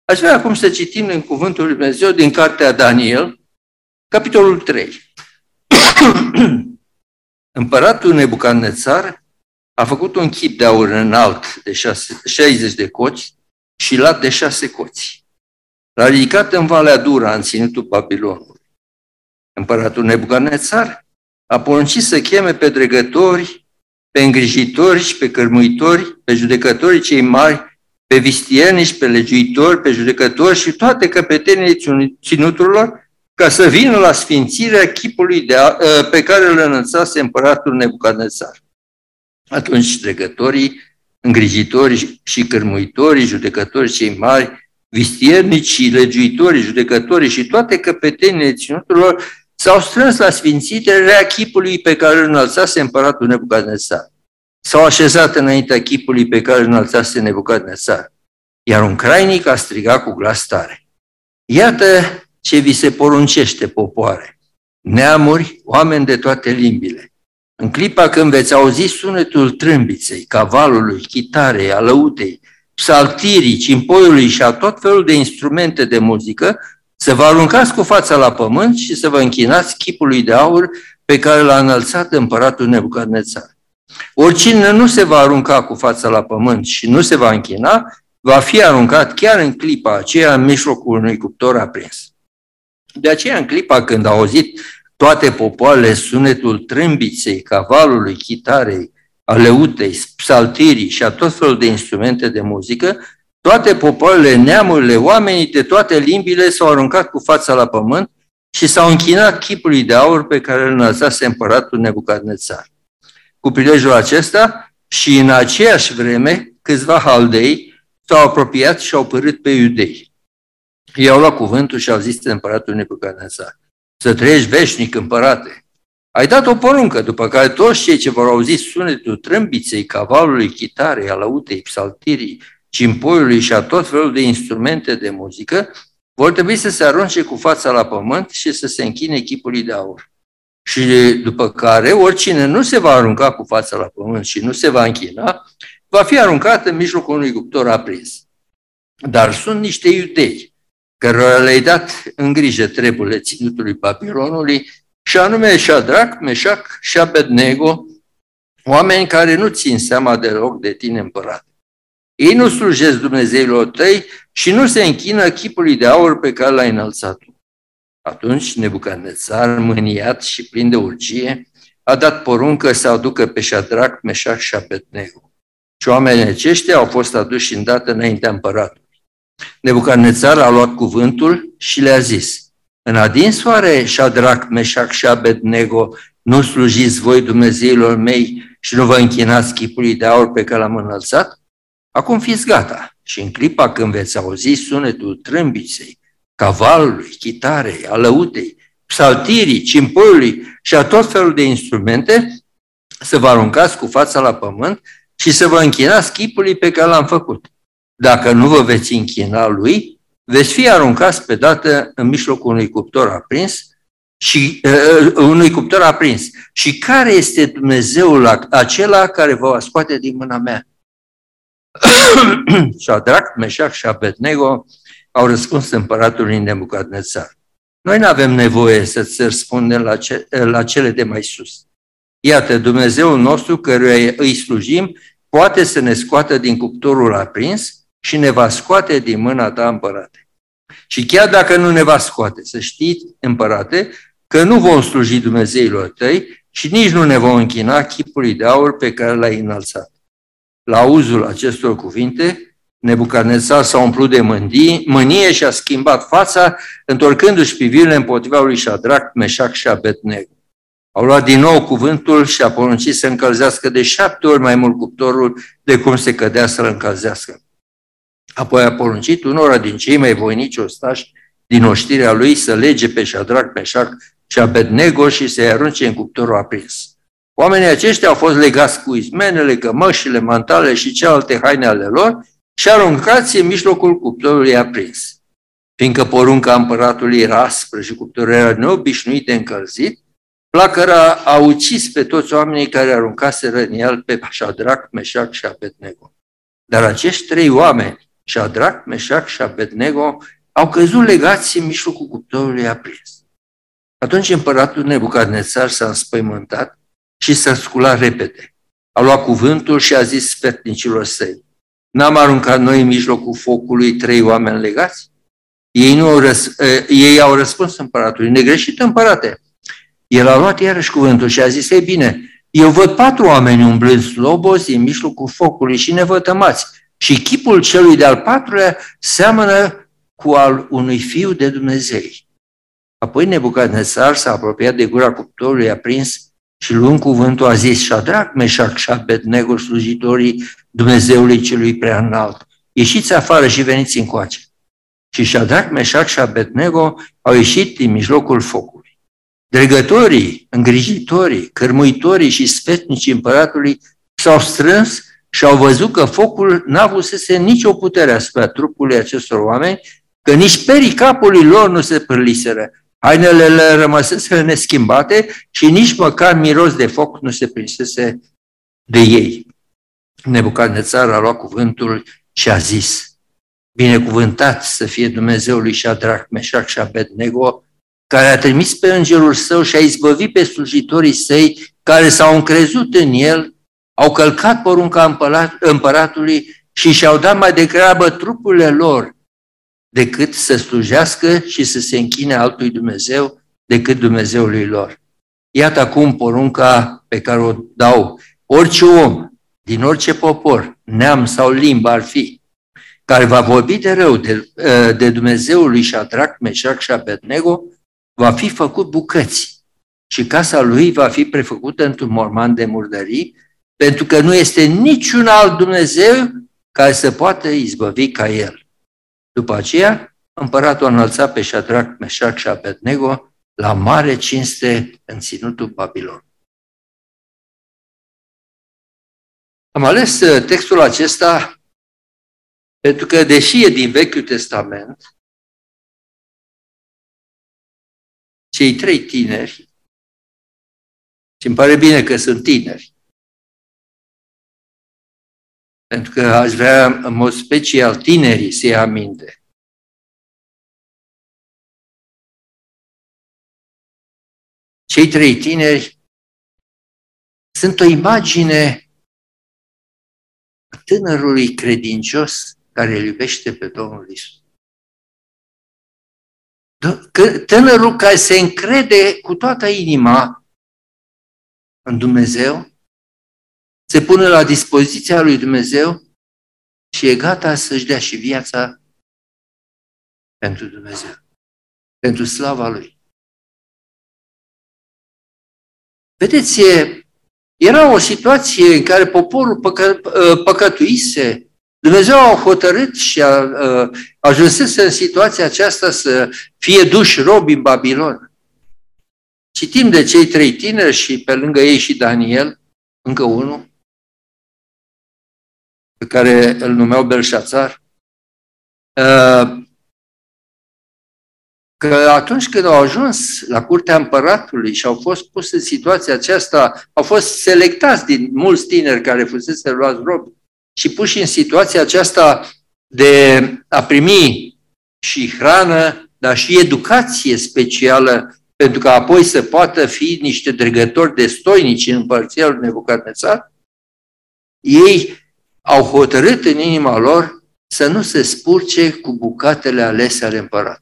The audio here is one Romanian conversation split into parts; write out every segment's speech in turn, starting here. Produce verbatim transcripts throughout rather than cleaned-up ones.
Aș vrea acum să citim în Cuvântul Lui Dumnezeu din cartea Daniel, capitolul trei. Împăratul Nebucadnețar a făcut un chip de aur înalt de șaizeci de coți și lat de șase coți. L-a ridicat în Valea Dura, în ținutul Babilonului. Împăratul Nebucadnețar a poruncit să cheme pe dregători, pe îngrijitori și pe cărmuitori, pe judecătorii cei mari, pe vistiernici, pe legiuitori, pe judecători și toate căpetenile ținuturilor, ca să vină la sfințirea chipului de a, pe care îl înălțase împăratul Nebucadnețar. Atunci dregătorii, îngrijitorii și cărmuitorii, judecătorii cei mari, vistiernicii, legiuitorii, judecătorii și toate căpetenile ținuturilor s-au strâns la sfințirea chipului pe care îl înălțase împăratul Nebucadnețar. S-au așezat înaintea chipului pe care îl înălțase Nebucadnețar, iar un crainic a strigat cu glas tare: iată ce vi se poruncește, popoare, neamuri, oameni de toate limbile. În clipa când veți auzi sunetul trâmbiței, cavalului, chitarei, alăutei, psaltirii, cimpoiului și a tot felul de instrumente de muzică, să vă aruncați cu fața la pământ și să vă închinați chipului de aur pe care l-a înălțat împăratul Nebucadnețar. Oricine nu se va arunca cu fața la pământ și nu se va închina, va fi aruncat chiar în clipa aceea în mijlocul unui cuptor aprins. De aceea, în clipa când au auzit toate popoarele sunetul trâmbiței, cavalului, chitarei, aleutei, psaltirii și a tot felul de instrumente de muzică, toate popoarele, neamurile, oamenii de toate limbile s-au aruncat cu fața la pământ și s-au închinat chipului de aur pe care îl înălțase împăratul Nebucadnețar. Cu prilejul acesta și în aceeași vreme, câțiva haldei s-au apropiat și au părât pe iudei. Ei au luat cuvântul și au zis împăratul Nebucadnețar: să trăiești veșnic, împărate. Ai dat o poruncă, după care toți cei ce vor auzi sunetul trâmbiței, cavalului, chitarei, alăutei, psaltirii, cimpoiului și a tot felul de instrumente de muzică, vor trebui să se arunce cu fața la pământ și să se închine chipului de aur. Și după care oricine nu se va arunca cu fața la pământ și nu se va închina, va fi aruncat în mijlocul unui cuptor aprins. Dar sunt niște iudei cărora le-ai dat în grijă treburile ținutului Babilonului, și anume Șadrac, Meșac și Abednego, oameni care nu țin seama deloc de tine, împărate. Ei nu slujesc Dumnezeilor tăi și nu se închină chipului de aur pe care l-ai înălțat tu. Atunci Nebucadnețar, mâniat și plin de urgie, a dat poruncă să aducă pe Șadrac, Meșac și Abednego. Și oamenii aceștia au fost aduși îndată înaintea împăratului. Nebucadnețar a luat cuvântul și le-a zis: în adins oare, Șadrac, Meșac și Abednego, nu slujiți voi Dumnezeilor mei și nu vă închinați chipului de aur pe care l-am înălțat? Acum fiți gata și în clipa când veți auzi sunetul trâmbiței, cavalului, chitarei, alăutei, psaltirii, cimpoiului și a tot felul de instrumente, să vă aruncați cu fața la pământ și să vă închinați chipului pe care l-am făcut. Dacă nu vă veți închina lui, veți fi aruncați pe dată în mijlocul unui cuptor aprins și uh, unui cuptor aprins. Și care este Dumnezeul acela care vă va scoate din mâna mea? Șadrac, Meșac și Abednego au răspuns împăratului Nebucadnețar: noi nu avem nevoie să-ți răspundem la, ce, la cele de mai sus. Iată, Dumnezeul nostru căruia îi slujim poate să ne scoată din cuptorul aprins și ne va scoate din mâna ta, împărate. Și chiar dacă nu ne va scoate, să știți, împărate, că nu vom sluji Dumnezeilor tăi și nici nu ne vom închina chipului de aur pe care l-ai înălțat. La auzul acestor cuvinte, Nebucadnețar s-a umplut de mândie, mânie și a schimbat fața, întorcându-și privirile împotriva lui Șadrac, Meșac și Abednego. Au luat din nou cuvântul și a poruncit să încălzească de șapte ori mai mult cuptorul de cum se cădea să-l încălzească. Apoi a poruncit unora din cei mai voinici ostași din oștirea lui să lege pe Șadrac, Meșac și Abednego și să-i arunce în cuptorul aprins. Oamenii aceștia au fost legați cu izmenele, cămășile, mantalele și celelalte haine ale lor și aruncați în mijlocul cuptorului aprins. Fiindcă porunca împăratului era aspră și cuptorul era neobișnuit de încălzit, flacăra a ucis pe toți oamenii care aruncaseră în el pe Șadrac, Meșac și Abednego. Dar acești trei oameni Șadrac, Meșac și Abednego au căzut legați în mijlocul cuptorului aprins. Atunci împăratul Nebucadnețar s-a înspăimântat și s-a sculat repede. A luat cuvântul și a zis sfetnicilor săi: n-am aruncat noi în mijlocul focului trei oameni legați? Ei, nu au, răs- ei au răspuns împăratului: negreșit, împărate. El a luat iarăși cuvântul și a zis: ei bine, eu văd patru oameni umblând slobozi în mijlocul focului și nevătămați, și chipul celui de-al patrulea seamănă cu al unui fiu de Dumnezeu. Apoi Nebucadnețar s-a apropiat de gura cuptorului aprins și, luând cuvântul, a zis: Șadrac, Meșac și Abednego, slujitorii Dumnezeului celui preaînalt, ieșiți afară și veniți încoace. Și Șadrac, Meșac și Abednego au ieșit din mijlocul focului. Dregătorii, îngrijitorii, cărmuitorii și sfetnicii împăratului s-au strâns și au văzut că focul n-a avusese nicio putere asupra trupului acestor oameni, că nici perii capului lor nu se pârliseră, hainele le rămăseseră neschimbate și nici măcar miros de foc nu se prinsese de ei. Nebucadnețar a luat cuvântul și a zis: binecuvântat să fie Dumnezeul lui Șadrac, Meșac și Abednego, care a trimis pe îngerul său și a izbăvit pe slujitorii săi care s-au încrezut în el, au călcat porunca împăratului și și-au dat mai degrabă trupurile lor decât să slujească și să se închine altui Dumnezeu decât Dumnezeului lor. Iată acum porunca pe care o dau: orice om din orice popor, neam sau limbă ar fi, care va vorbi de rău de, de Dumnezeul lui Șadrac, Meșac și Abednego, va fi făcut bucăți și casa lui va fi prefăcută într-un morman de murdării, pentru că nu este niciun alt Dumnezeu care să poată izbăvi ca el. După aceea, împăratul a înălțat pe Șadrac, Meșac și Abednego la mare cinste în ținutul Babilon. Am ales textul acesta pentru că, deși e din Vechiul Testament, cei trei tineri, și îmi pare bine că sunt tineri, pentru că aș vrea în mod special tinerii să ia aminte. Cei trei tineri sunt o imagine a tânărului credincios care îl iubește pe Domnul Iisus. Tânărul care se încrede cu toată inima în Dumnezeu, se pune la dispoziția lui Dumnezeu și e gata să-și dea și viața pentru Dumnezeu, pentru slava Lui. Vedeți, era o situație în care poporul păcă, păcătuise, Dumnezeu a hotărât și a, a ajunsese în situația aceasta să fie duși robi în Babilon. Citim de cei trei tineri și pe lângă ei și Daniel, încă unul, pe care îl numeau Belșațar, că atunci când au ajuns la curtea împăratului și au fost pus în situația aceasta, au fost selectați din mulți tineri care fusese luați robi și puși în situația aceasta de a primi și hrană, dar și educație specială, pentru că apoi să poată fi niște dregători destoinici în împărăția lui Nebucadnețar, ei au hotărât în inima lor să nu se spurce cu bucatele alese ale împăratului.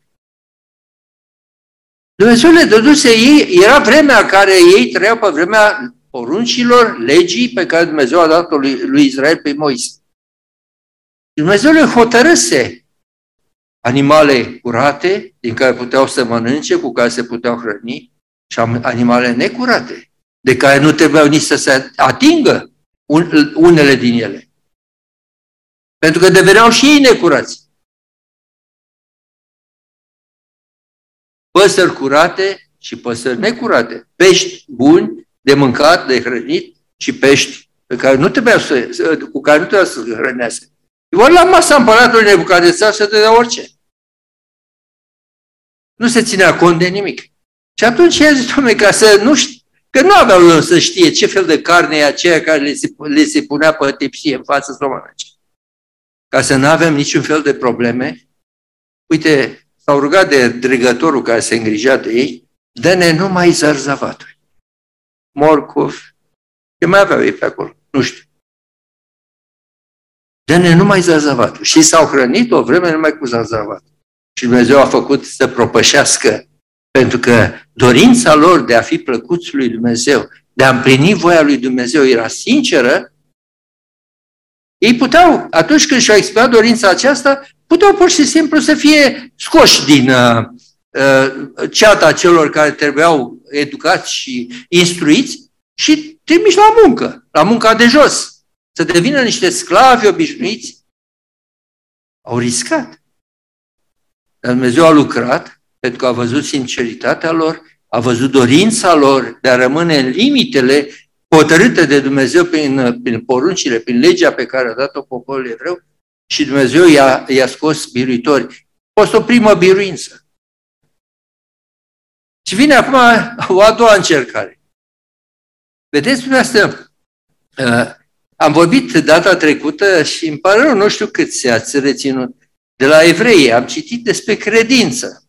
Dumnezeu le dăduse ei, era vremea în care ei trăiau pe vremea poruncilor, legii pe care Dumnezeu a dat-o lui, lui Israel pe Moise. Dumnezeu le hotărâse animale curate, din care puteau să mănânce, cu care se puteau hrăni, și animale necurate, de care nu trebuiau nici să se atingă unele din ele. Pentru că deveneau și ei necurați. Păsări curate și păsări necurate. Pești buni, de mâncat, de hrănit, și pești pe care nu trebuia să, cu care nu trebuia să se hrănească. Ori la masa împăratului Nebucadnețar se dădea orice. Nu se ținea cont de nimic. Și atunci i-a zis, Doamne, ca să nu știu, că nu aveau să știe ce fel de carne e aceea care le se, le se punea pe tipsie în față să o mănânce. ca să nu avem niciun fel de probleme, uite, s-au rugat de dregătorul care se îngrija de ei, dă-ne numai zarzavaturi. Morcov, ce mai aveau ei pe acolo? Nu știu. Dă-ne numai zarzavaturi. Și s-au hrănit o vreme numai cu zarzavat. Și Dumnezeu a făcut să propășească, pentru că dorința lor de a fi plăcuți lui Dumnezeu, de a împlini voia lui Dumnezeu era sinceră, ei puteau, atunci când și-au exprimat dorința aceasta, puteau pur și simplu să fie scoși din uh, uh, ceata celor care trebuiau educați și instruiți și trimiși la muncă, la munca de jos, să devină niște sclavi obișnuiți. Au riscat. Dar Dumnezeu a lucrat pentru că a văzut sinceritatea lor, a văzut dorința lor de a rămâne în limitele hotărâte de Dumnezeu prin, prin poruncile, prin legea pe care a dat-o poporul evreu și Dumnezeu i-a, i-a scos biruitori. A fost o primă biruință. Și vine acum o a doua încercare. Vedeți dumneavoastră, uh, am vorbit data trecută și îmi pare rău, nu știu cât se ați reținut, de la evrei, am citit despre credință.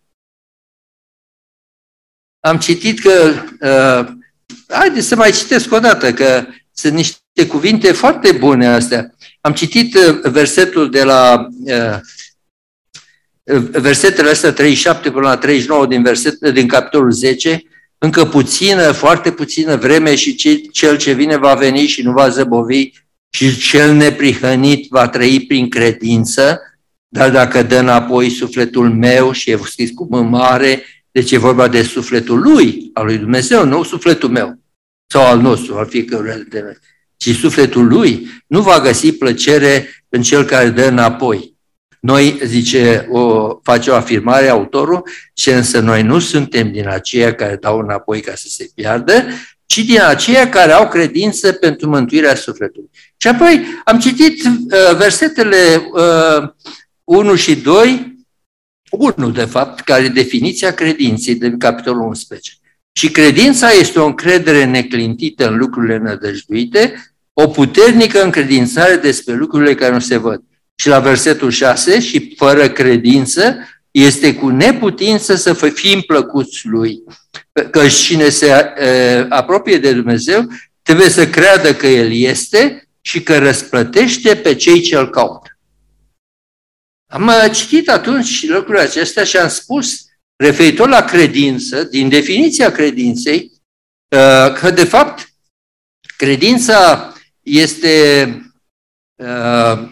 Am citit că, uh, haideți să mai citesc o dată, că sunt niște cuvinte foarte bune astea. Am citit uh, versetul de la, uh, versetele astea treizeci și șapte până la treizeci și nouă din, verset, din capitolul zece, încă puțină, foarte puțină vreme și cel ce vine va veni și nu va zăbovi și cel neprihănit va trăi prin credință, dar dacă dă înapoi sufletul meu, și e scris cu mă mare, deci e vorba de sufletul lui, al lui Dumnezeu, nu sufletul meu sau al nostru, al fiecăruia de noi, ci sufletul lui nu va găsi plăcere în cel care dă înapoi. Noi, zice, o, face o afirmare autorul, și însă noi nu suntem din aceia care dau înapoi ca să se piardă, ci din aceia care au credință pentru mântuirea sufletului. Și apoi am citit uh, versetele uh, unu și doi, unu de fapt, care e definiția credinței din capitolul unsprezece. Și credința este o încredere neclintită în lucrurile nădăjduite, o puternică încredințare despre lucrurile care nu se văd. Și la versetul șase, și fără credință, este cu neputință să fim plăcuți lui. Că cine se uh, apropie de Dumnezeu trebuie să creadă că El este și că răsplătește pe cei ce îl caută. Am citit atunci lucrurile acestea și am spus, referitor la credință, din definiția credinței, uh, că de fapt credința este uh,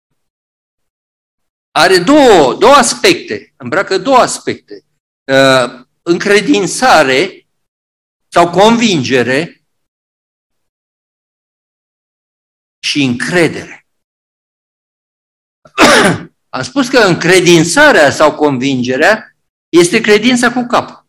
are două, două aspecte, îmbracă două aspecte. Uh, încredințare sau convingere și încredere. Am spus că încredințarea sau convingerea este credința cu cap.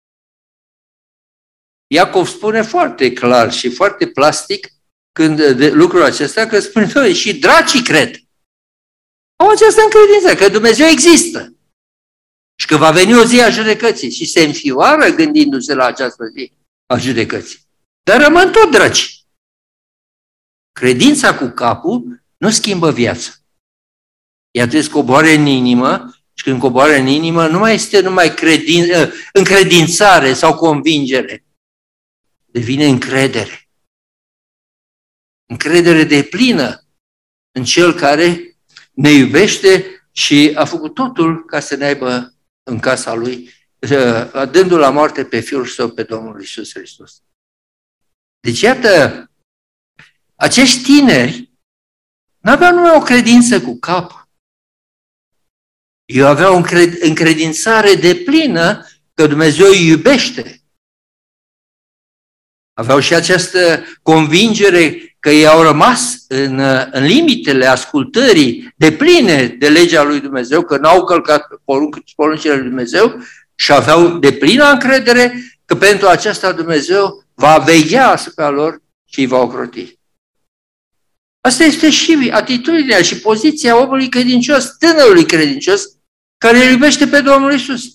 Iacov spune foarte clar și foarte plastic când de lucrul acesta, că spune, și dracii cred. Au această încredință, că Dumnezeu există și că va veni o zi a judecății și se înfioară gândindu-se la această zi a judecății. Dar rămân tot dragi. Credința cu capul nu schimbă viața. Ea trebuie să coboare în inimă și când coboare în inimă nu mai este numai credin, încredințare sau convingere. Devine încredere. Încredere deplină în Cel care ne iubește și a făcut totul ca să ne aibă în casa Lui, dându-l la moarte pe Fiul Său, pe Domnul Iisus Hristos. Deci, iată, acești tineri nu aveau numai o credință cu cap. Eu aveau o încredințare deplină că Dumnezeu îi iubește. Aveau și această convingere că ei au rămas în, în limitele ascultării depline de legea lui Dumnezeu, că n-au călcat poruncile lui Dumnezeu și aveau deplină încredere că pentru aceasta Dumnezeu va veghea asupra lor și îi va ocroti. Asta este și atitudinea și poziția omului credincios, tânărului credincios, care îl iubește pe Domnul Iisus.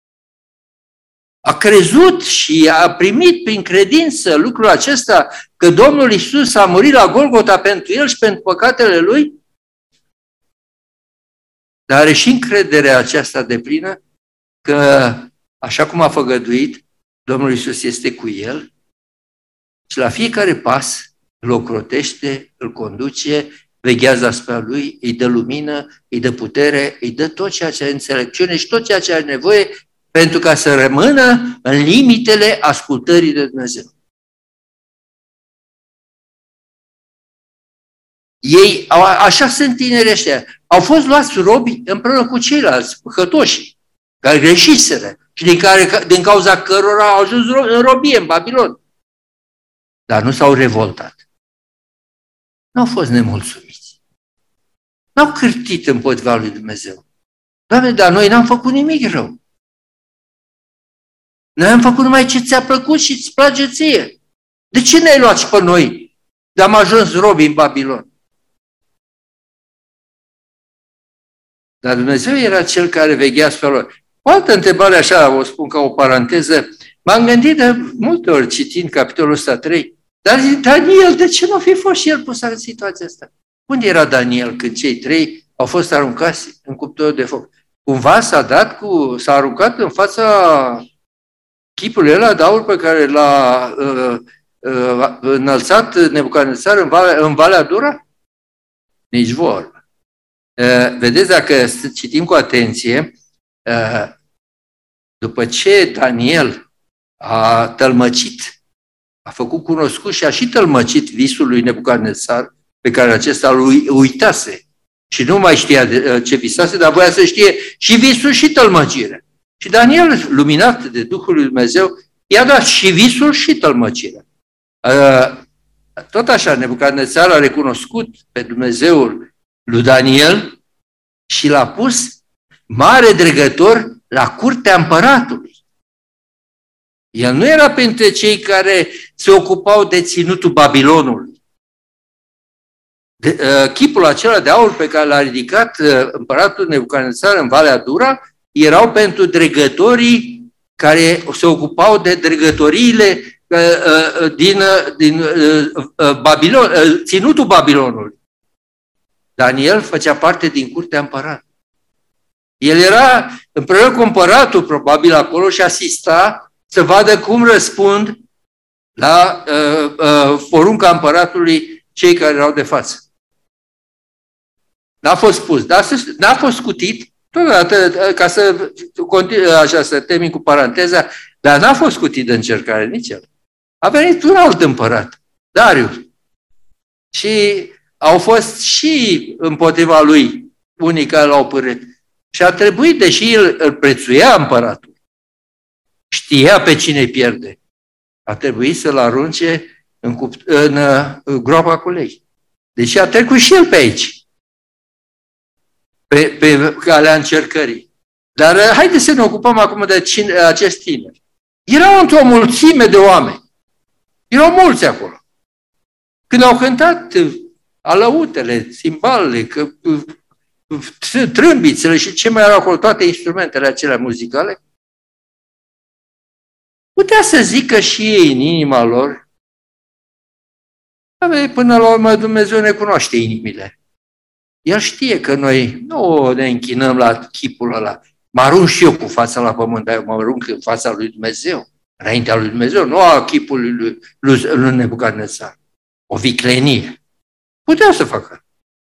A crezut și a primit prin credință lucrul acesta, că Domnul Iisus a murit la Golgota pentru el și pentru păcatele lui dar are și încrederea aceasta deplină că, așa cum a făgăduit, Domnul Iisus este cu el și la fiecare pas îl ocrotește, îl conduce, veghează asupra lui, îi dă lumină, îi dă putere, îi dă tot ceea ce are înțelepciune și tot ceea ce are nevoie pentru ca să rămână în limitele ascultării de Dumnezeu. Ei, așa sunt tinerii ăștia, au fost luați robi împreună cu ceilalți, păcătoși, care greșiseră și din, care, din cauza cărora au ajuns în robie în Babilon. Dar nu s-au revoltat. Nu au fost nemulțumiți. N-au cârtit împotriva lui Dumnezeu. Doamne, dar noi n-am făcut nimic rău. Noi am făcut numai ce ți-a plăcut și îți place ție. De ce ne-ai luat și pe noi? De am ajuns robi în Babilon. Dar Dumnezeu era Cel care veghea asupra lor. O altă întrebare, așa, o spun ca o paranteză, m-am gândit de multe ori citind capitolul ăsta trei, dar Daniel, de ce nu fi fost și el pus în situația asta? Unde era Daniel când cei trei au fost aruncați în cuptorul de foc? Cumva s-a dat cu, s-a aruncat în fața chipului ăla de aur pe care l-a uh, uh, înălțat Nebucadnețar în Valea, în Valea Dura? Nici vorbă. Uh, vedeți, dacă citim cu atenție, uh, după ce Daniel a tălmăcit, a făcut cunoscut și a și tălmăcit visul lui Nebucadnețar, pe care acesta lui uitase și nu mai știa de, ce visase, dar voia să știe și visul și tălmăcirea. Și Daniel, luminat de Duhul lui Dumnezeu, i-a dat și visul și tălmăcirea. Tot așa, Nebucadnețar a recunoscut pe Dumnezeul lui Daniel și l-a pus mare dregător la curtea împăratului. El nu era printre cei care se ocupau de ținutul Babilonului. De, uh, chipul acela de aur pe care l-a ridicat uh, împăratul Nebucadnețar în Valea Dura erau pentru dregătorii care se ocupau de dregătoriile uh, uh, din, uh, din uh, uh, Babilon, uh, ținutul Babilonului. Daniel făcea parte din curtea împăratului. El era împreună cu împăratul probabil acolo și asista să vadă cum răspund la uh, uh, porunca împăratului cei care erau de față. N-a fost spus, dar n-a fost scutit, totodată, ca să continui, așa, să termin cu paranteza, dar n-a fost scutit de încercare nici el. A venit un alt împărat, Darius. Și au fost și împotriva lui unii care l-au părât. Și a trebuit, deși el îl prețuia împăratul, știa pe cine pierde, a trebuit să-l arunce în, cupt- în, în groapa cu lei. Deci a trecut și el pe aici, pe, pe calea încercării. Dar haideți să ne ocupăm acum de cine, acest tineri. Erau într-o mulțime de oameni. Erau mulți acolo. Când au cântat alăutele, cimbalele, trâmbițele și ce mai erau acolo, toate instrumentele acelea muzicale, putea să zică și ei în inima lor, până la urmă Dumnezeu ne cunoaște inimile. El știe că noi nu ne închinăm la chipul ăla. Mă arunc și eu cu fața la pământ, dar eu mă arunc în fața lui Dumnezeu, înaintea lui Dumnezeu, nu a chipului lui, lui, lui Nebucadnețar. O viclenie. Putea să facă.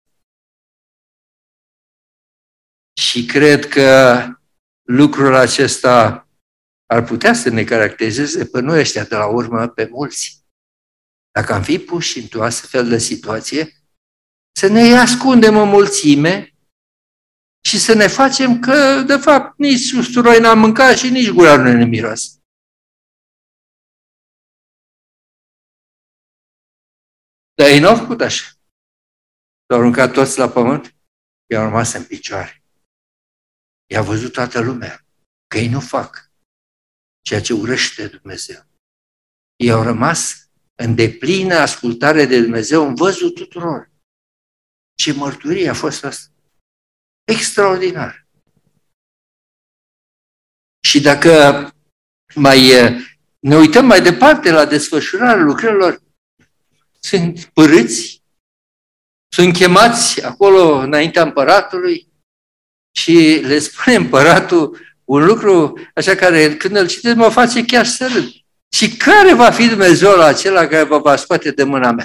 Și cred că lucrul acesta ar putea să ne caracterizeze pe noi ăștia de la urmă, pe mulți. Dacă am fi puși într-o astfel de situație, să ne ascundem în mulțime și să ne facem că, de fapt, nici usturoi n-am mâncat și nici gura nu ne miroase. Dar ei n-au făcut așa. S-au aruncat toți la pământ, i-au rămas în picioare. I-a văzut toată lumea că ei nu fac ceea ce urăște Dumnezeu. Ei au rămas în deplină ascultare de Dumnezeu în văzul tuturor. Ce mărturie a fost asta! Extraordinar! Și dacă mai ne uităm mai departe la desfășurarea lucrărilor, sunt părâți, sunt chemați acolo înaintea împăratului, Și le spune împăratul un lucru așa care, când îl citesc, mă face chiar să râd. Și care va fi Dumnezeul acela care vă va scoate de mâna mea?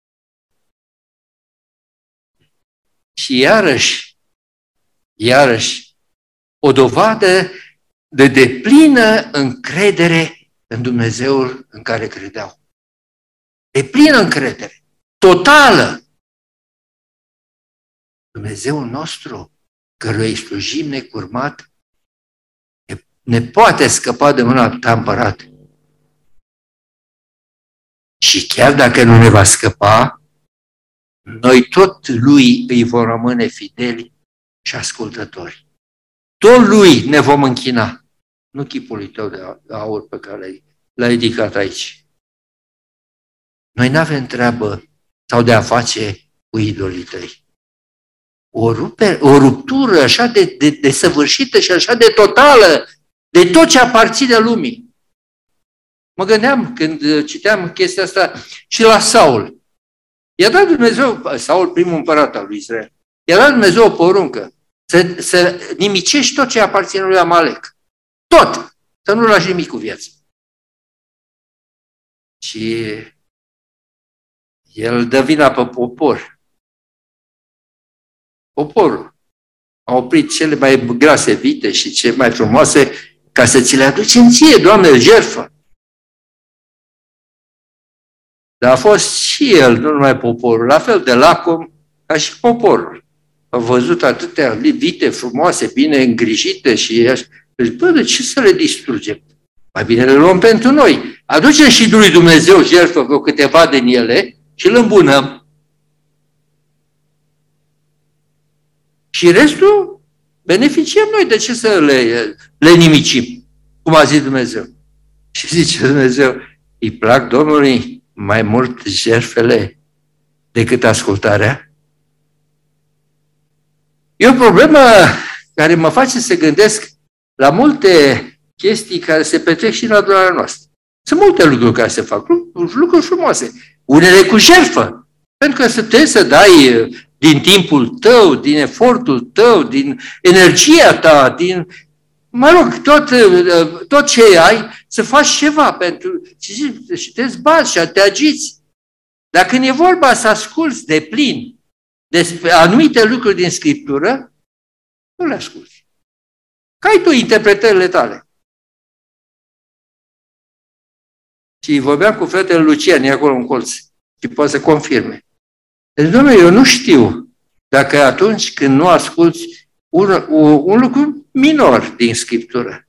Și iarăși, iarăși, o dovadă de deplină încredere în Dumnezeul în care credeau. Deplină încredere, totală. Dumnezeul nostru, căruia îi slujim necurmat, ne, ne poate scăpa de mâna ta, împărat. Și chiar dacă nu ne va scăpa, noi tot lui îi vom rămâne fideli și ascultători. Tot lui ne vom închina. Nu chipului tău de aur pe care l-ai ridicat aici. Noi nu avem treabă sau de a face cu idolii tăi. O, rupe, o ruptură așa de, de, de săvârșită și așa de totală de tot ce aparține lumii. Mă gândeam când citeam chestia asta și la Saul. I-a dat Dumnezeu, Saul primul împărat al lui Israel, i-a dat Dumnezeu o poruncă să, să nimicești tot ce aparține lui Amalek. Tot! Să nu lași nimic cu viață. Și el dă vina pe popor. Poporul a oprit cele mai grase vite și cele mai frumoase ca să ți le aducem ție, Doamne, jertfă. Dar a fost și el, nu numai poporul, la fel de lacom ca și poporul. A văzut atâtea vite frumoase, bine îngrijite și așa. Deci, bă, de ce să le distrugem? Mai bine le luăm pentru noi. Aducem și lui Dumnezeu jertfă vreo câteva din ele și îl îmbunăm. Și restul beneficiem noi. De ce să le, le nimicim? Cum a zis Dumnezeu. Și zice Dumnezeu, îi plac Domnului mai mult jertfele decât ascultarea? E o problemă care mă face să gândesc la multe chestii care se petrec și în adunarea noastră. Sunt multe lucruri care se fac, lucruri frumoase. Unele cu jertfă. Pentru că să trebuie să dai din timpul tău, din efortul tău, din energia ta, din, mă rog, tot, tot ce ai, să faci ceva pentru și, și te zbați și te agiți. Dar când e vorba să asculți de plin despre anumite lucruri din Scriptură, nu le asculți. Că ai tu interpretările tale. Și vorbeam cu fratele Lucian, e acolo în colț, și poate să confirme. Deci, domnule, eu nu știu dacă atunci când nu asculți un, un, un lucru minor din Scriptură,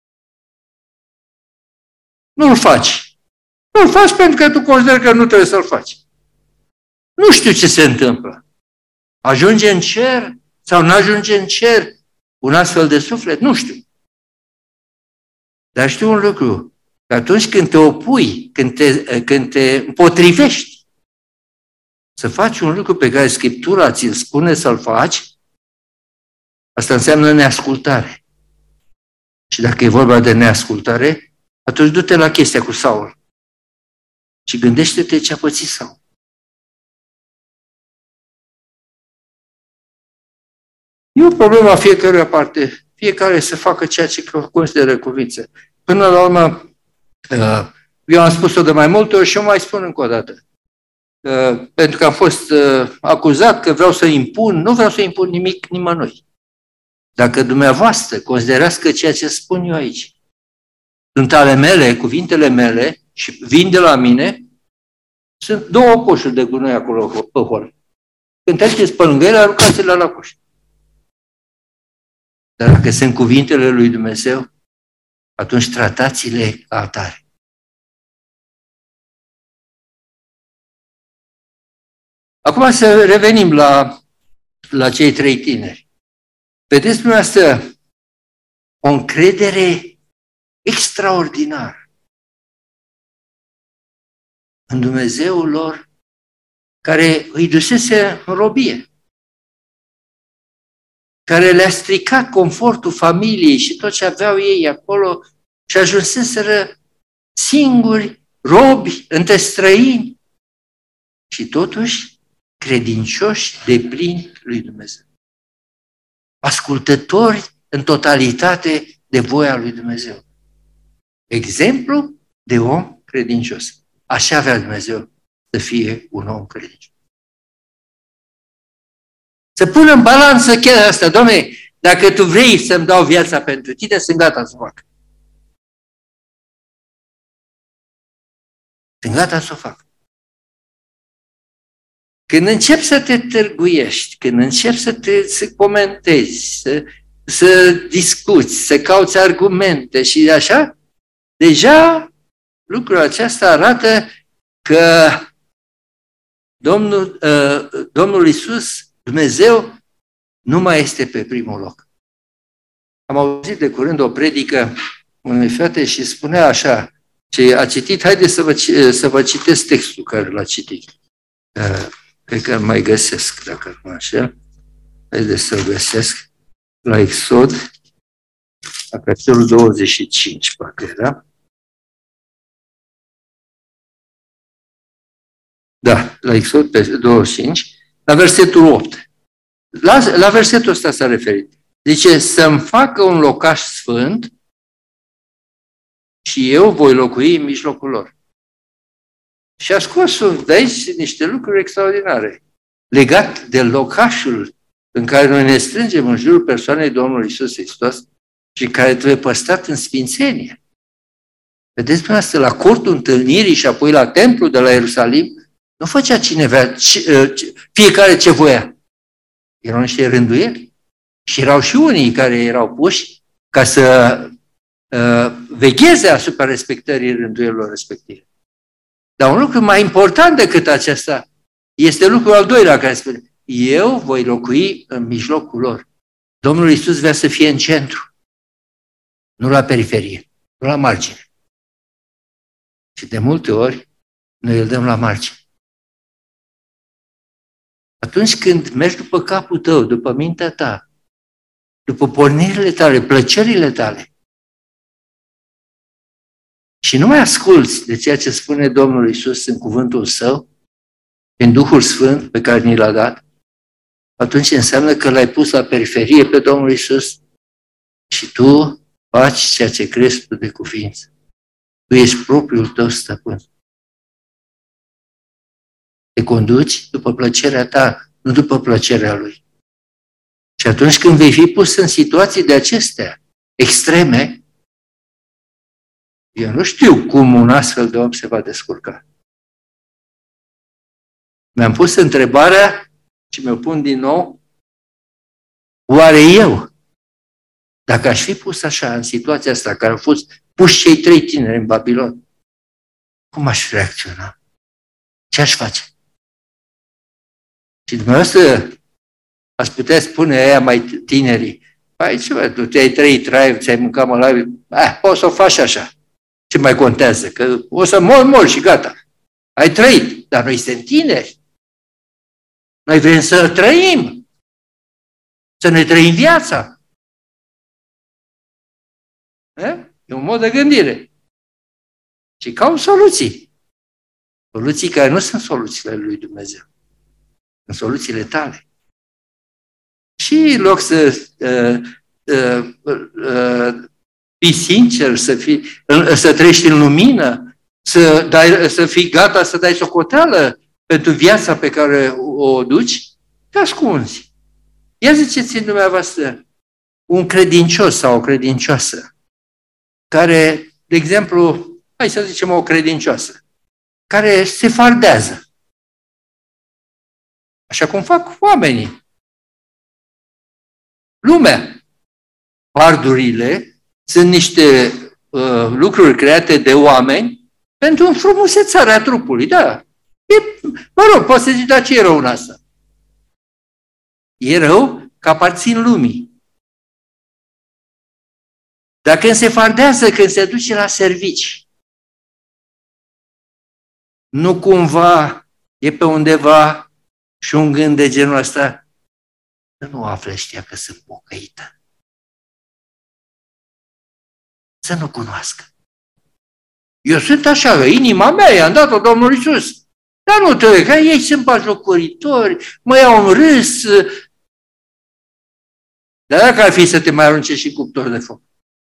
nu-l faci. Nu-l faci pentru că tu consideri că nu trebuie să-l faci. Nu știu ce se întâmplă. Ajunge în cer sau nu ajunge în cer un astfel de suflet? Nu știu. Dar știu un lucru, că atunci când te opui, când te, când te împotrivești să faci un lucru pe care Scriptura ți-l spune să-l faci, asta înseamnă neascultare. Și dacă e vorba de neascultare, atunci du-te la chestia cu Saul și gândește-te ce a pățit Saul. E o problemă a fiecăruia parte. Fiecare să facă ceea ce consideră cuvință. Până la urmă, eu am spus-o de mai multe ori și o mai spun încă o dată. Pentru că am fost acuzat că vreau să impun, nu vreau să impun nimic nimănui. Dacă dumneavoastră considerați că ceea ce spun eu aici sunt ale mele, cuvintele mele și vin de la mine, sunt două coșuri de gunoi acolo pe hol. Când treceți pe lângă ele, aruncați-le la coș. Dar dacă sunt cuvintele lui Dumnezeu, atunci tratați-le ca atare. Acum să revenim la, la cei trei tineri. Vedeți dumneavoastră o încredere extraordinară în Dumnezeul lor, care îi dusese în robie, care le-a stricat confortul familiei și tot ce aveau ei acolo și ajunseseră singuri, robi, între străini și totuși credincioși de plin lui Dumnezeu. ascultători în totalitate de voia lui Dumnezeu. Exemplu de om credincios. Așa vrea Dumnezeu să fie un om credincios. Să pună în balanță chiar asta, Doamne, dacă Tu vrei să-mi dau viața pentru Tine, sunt gata să o fac. Sunt gata să o fac. Când începi să te târguiești, când începi să te să comentezi, să, să discuți, să cauți argumente și așa, deja lucrul acesta arată că Domnul, uh, Domnul Iisus, Dumnezeu, nu mai este pe primul loc. Am auzit de curând o predică unei fete și spunea așa, ce a citit, haideți să vă, să vă citesc textul care l-a citit. Uh, cred că îl mai găsesc, dacă nu mă înșel. Haideți să-l găsesc la Exod, la capitolul douăzeci și cinci, parcă era. Da, la Exod douăzeci și cinci, la versetul opt. La, la versetul ăsta s-a referit. Zice, să-mi facă un locaș sfânt și eu voi locui în mijlocul lor. Și a scos de aici niște lucruri extraordinare, legat de locașul în care noi ne strângem în jurul persoanei Domnului Iisus Hristos și care trebuie păstrat în sfințenie. Vedeți dumneavoastră, la cortul întâlnirii și apoi la templul de la Ierusalim, nu făcea cineva, fiecare ce voia. Erau niște rânduieli. Și erau și unii care erau puși ca să uh, vegheze asupra respectării rânduielilor respective. Dar un lucru mai important decât acesta este lucrul al doilea care spune, eu voi locui în mijlocul lor. Domnul Iisus vrea să fie în centru, nu la periferie, nu la margine. Și de multe ori noi îl dăm la margine. Atunci când mergi după capul tău, după mintea ta, după pornirile tale, plăcerile tale, și nu mai asculți de ceea ce spune Domnul Iisus în cuvântul Său, în Duhul Sfânt pe care ni l-a dat, atunci înseamnă că l-ai pus la periferie pe Domnul Iisus și tu faci ceea ce crezi tu de cuvință. Tu ești propriul tău stăpân. Te conduci după plăcerea ta, nu după plăcerea Lui. Și atunci când vei fi pus în situații de acestea extreme, eu nu știu cum un astfel de om se va descurca. Mi-am pus întrebarea și mi-o pun din nou, oare eu, dacă aș fi pus așa în situația asta, care au fost puși cei trei tineri în Babilon, cum aș reacționa? Ce aș face? Și dumneavoastră ați putea spune aia mai tinerii, păi ce bă, tu te-ai trăit, trai, ți-ai mâncat mălai, ah, poți să o faci așa. Ce mai contează? Că o să mor, mor și gata. Ai trăit, dar noi suntem tineri. Noi vrem să trăim. Să ne trăim viața. E? E un mod de gândire. Și caut soluții. Soluții care nu sunt soluțiile lui Dumnezeu. Sunt soluțiile tale. Și în loc să uh, uh, uh, fii sincer, să, fii, să trăiești în lumină, să, dai, să fii gata să dai socoteală pentru viața pe care o duci, te ascunzi. Ia ziceți în dumneavoastră un credincios sau o credincioasă care, de exemplu, hai să zicem o credincioasă, care se fardează. Așa cum fac oamenii. Lumea. Fardurile sunt niște uh, lucruri create de oameni pentru înfrumusețarea trupului, da. E, mă rog, poți să zici, dar ce e rău în asta? E rău că aparțin lumii. Dar când se fardează, când se duce la servici, nu cumva e pe undeva și un gând de genul ăsta, să nu află ăștia că sunt pocăită. Să nu cunoască. Eu sunt așa, inima mea i-am dat-o Domnul Iisus. Dar nu trebuie, că ei sunt batjocoritori, mă iau în râs. Dar dacă ar fi să te mai arunce și cuptor de foc?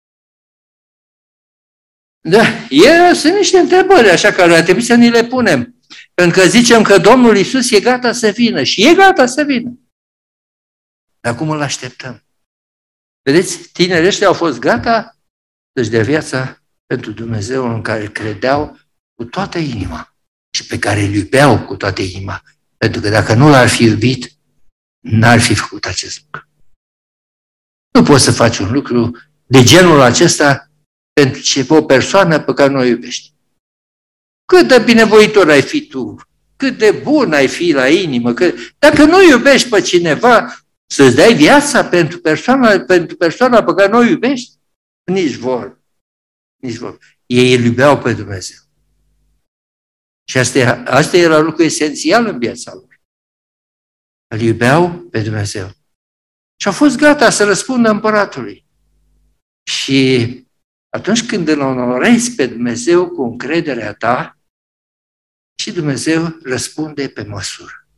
Da, e, sunt niște întrebări așa care ar trebui să ni le punem. Pentru că zicem că Domnul Iisus e gata să vină și e gata să vină. Dar cum îl așteptăm? Vedeți, tinerii ăștia au fost gata să-și dea viața pentru Dumnezeu în care credeau cu toată inima și pe care îl iubeau cu toată inima. Pentru că dacă nu l-ar fi iubit, n-ar fi făcut acest lucru. Nu poți să faci un lucru de genul acesta pentru ce o persoană pe care nu o iubești. Cât de binevoitor ai fi tu, cât de bun ai fi la inimă, că dacă nu iubești pe cineva, să-ți dai viața pentru persoana, pentru persoana pe care nu o iubești? Nici vor. Nici vor. Ei îl iubeau pe Dumnezeu. Și asta, asta era lucru esențial în viața lor. Îl iubeau pe Dumnezeu. Și au fost gata să răspundă împăratului. Și atunci când îl onorezi pe Dumnezeu cu încrederea ta, și Dumnezeu răspunde pe măsură.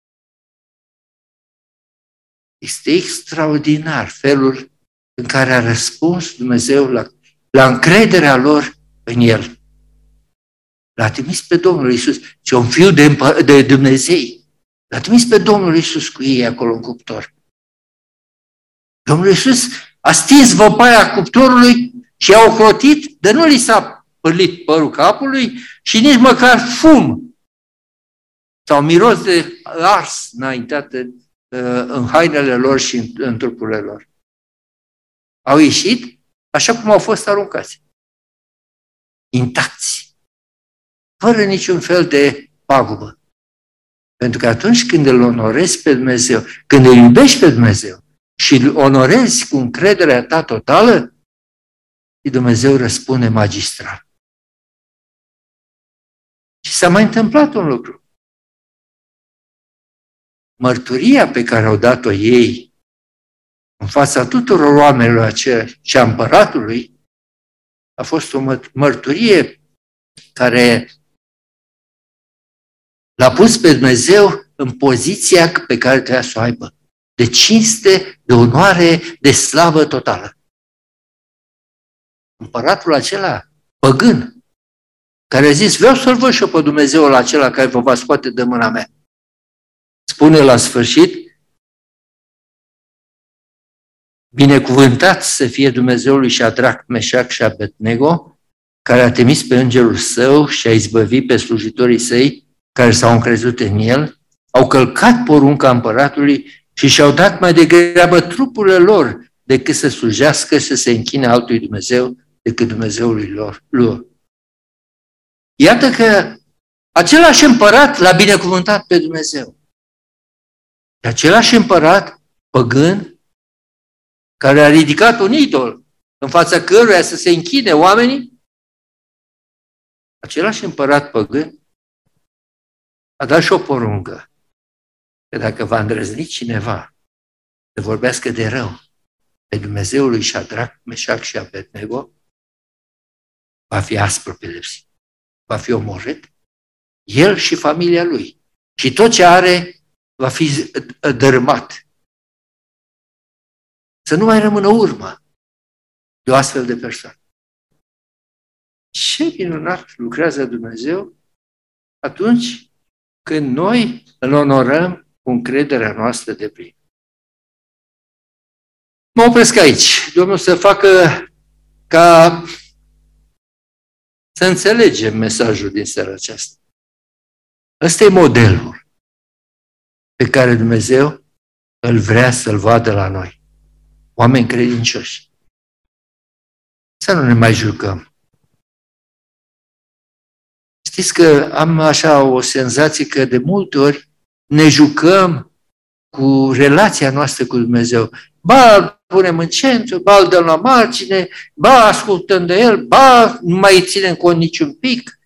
Este extraordinar felul în care a răspuns Dumnezeu la, la încrederea lor în El. L-a trimis pe Domnul Iisus, ce un fiu de, de Dumnezei. L-a trimis pe Domnul Iisus cu ei acolo în cuptor. Domnul Iisus a stins văpaia cuptorului și a ocrotit, de nu li s-a părlit părul capului și nici măcar fum sau miros de ars n-a intrat în, în hainele lor și în, în trupurile lor. Au ieșit așa cum au fost aruncați. Intacți. Fără niciun fel de pagubă. Pentru că atunci când îl onorezi pe Dumnezeu, când îl iubești pe Dumnezeu și îl onorezi cu încrederea ta totală, și Dumnezeu răspunde magistral. Și s-a mai întâmplat un lucru. Mărturia pe care au dat-o ei în fața tuturor oamenilor aceia și a împăratului a fost o mărturie care l-a pus pe Dumnezeu în poziția pe care trebuia să o aibă. De cinste, de onoare, de slavă totală. Împăratul acela păgân, care a zis, vreau să-l văd și eu pe Dumnezeul acela care vă va scoate de mâna mea. Spune la sfârșit, binecuvântat să fie Dumnezeul lui Șadrac, Meșac și Abednego, care a trimis pe îngerul său și a izbăvit pe slujitorii săi care s-au încrezut în el, au călcat porunca împăratului și și-au dat mai degrabă trupurile lor decât să slujească, să se închine altui Dumnezeu decât Dumnezeului lor. lor. Iată că același împărat l-a binecuvântat pe Dumnezeu. Și același împărat păgân care a ridicat un idol în fața căruia să se închine oamenii, același împărat păgân a dat și o poruncă că dacă va îndrăzni cineva să vorbească de rău pe Dumnezeul lui Șadrac, Meșac și Abednego, va fi aspru pedepsit, va fi omorât, el și familia lui. Și tot ce are va fi dărâmat. Să nu mai rămână urmă de o astfel de persoană. Ce minunat lucrează Dumnezeu atunci când noi îl onorăm cu încrederea noastră de plin. Mă opresc aici. Domnul să facă ca să înțelegem mesajul din seara aceasta. Ăsta e modelul pe care Dumnezeu îl vrea să-l vadă la noi. Oameni credincioși. Să nu ne mai jucăm. Știți că am așa o senzație că de multe ori ne jucăm cu relația noastră cu Dumnezeu. Ba, îl punem în centru, ba, îl dăm la margine, ba, ascultăm de El, ba, nu mai ținem cont niciun pic.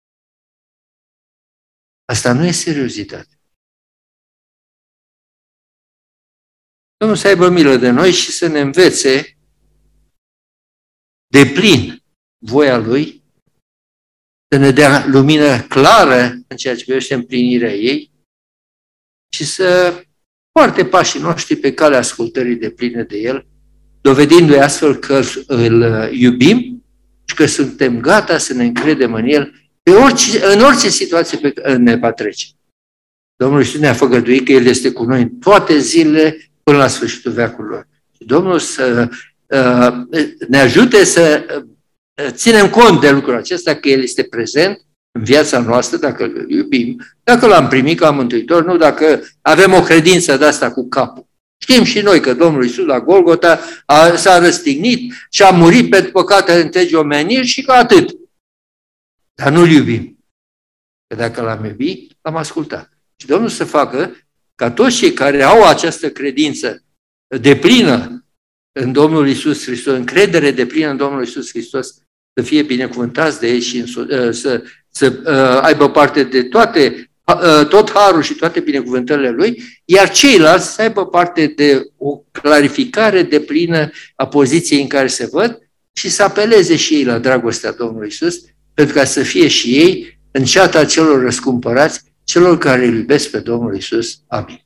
Asta nu e seriozitate. Domnul să aibă milă de noi și să ne învețe de plin voia Lui, să ne dea lumină clară în ceea ce privește împlinirea ei și să poarte pașii noștri pe calea ascultării depline de El, dovedindu-i astfel că îl iubim și că suntem gata să ne încredem în El pe orice, în orice situație pe care ne va trece. Domnul Iisus ne-a făgăduit că El este cu noi în toate zilele până la sfârșitul veacurilor. Domnul să uh, ne ajute să ținem cont de lucrul acesta, că El este prezent în viața noastră, dacă îl iubim, dacă l-am primit ca Mântuitor, nu dacă avem o credință de asta cu capul. Știm și noi că Domnul Iisus la Golgota a, s-a răstignit și a murit pentru păcatele întregii omeniri și că atât. Dar nu-L iubim. Că dacă l-am iubit, l-am ascultat. Și Domnul să facă ca toți cei care au această credință deplină în Domnul Iisus Hristos, încredere deplină în Domnul Iisus Hristos, să fie binecuvântați de ei și să, să aibă parte de toate, tot harul și toate binecuvântările Lui, iar ceilalți să aibă parte de o clarificare deplină a poziției în care se văd și să apeleze și ei la dragostea Domnului Iisus, pentru ca să fie și ei în ceata celor răscumpărați, celor care îl iubesc pe Domnul Iisus. Amin.